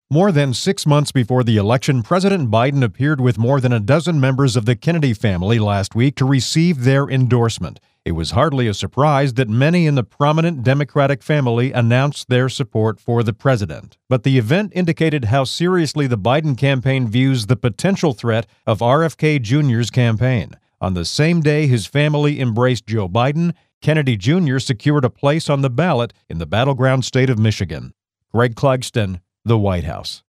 More than 6 months before the election, President Biden appeared with more than a dozen members of the Kennedy family last week to receive their endorsement. It was hardly a surprise that many in the prominent Democratic family announced their support for the president. But the event indicated how seriously the Biden campaign views the potential threat of RFK Jr.'s campaign. On the same day his family embraced Joe Biden, Kennedy Jr. secured a place on the ballot in the battleground state of Michigan. Greg Clugston, The White House.